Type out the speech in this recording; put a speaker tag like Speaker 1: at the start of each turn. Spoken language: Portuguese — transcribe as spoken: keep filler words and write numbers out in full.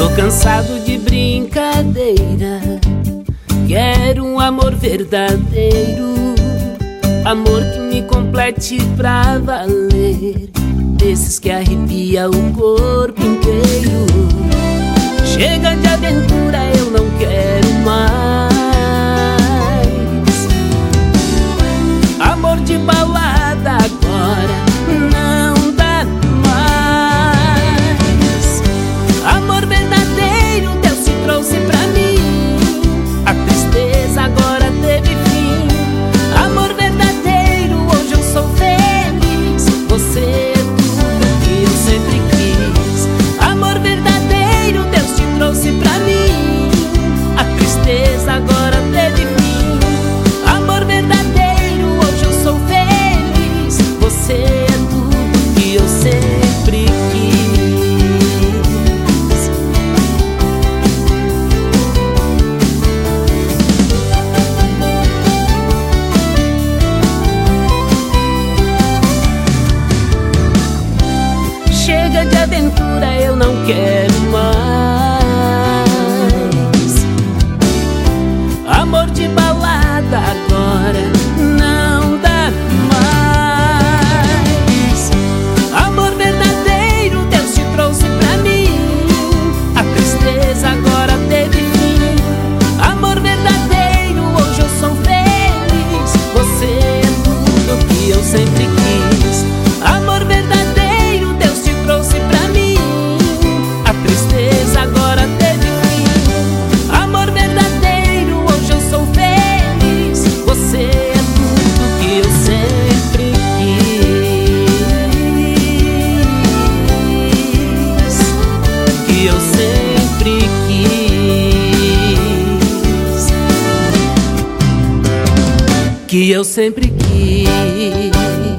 Speaker 1: Tô cansado de brincadeira, quero um amor verdadeiro, amor que me complete pra valer, desses que arrepia o corpo inteiro. Chega de aventura, eu não quero mais amor de balada agora, não dá mais. Amor verdadeiro Deus te trouxe pra mim, a tristeza agora teve fim. Amor verdadeiro, hoje eu sou feliz, você é tudo que eu sempre quis. Amor verdadeiro Deus te trouxe pra mim, a tristeza agora teve fim. Amor verdadeiro, hoje eu sou feliz, você é tudo que eu sempre quis. Chega de aventura, eu não quero mais amor de balada agora, não dá mais. Amor verdadeiro Deus te trouxe pra mim, a tristeza agora teve fim. Amor verdadeiro, hoje eu sou feliz, você é tudo que eu sempre quis. Amor verdadeiro Deus te trouxe pra mim, a tristeza agora teve fim. Amor verdadeiro, hoje eu sou feliz, você é tudo que eu sempre quis, que eu sempre quis, que eu sempre quis.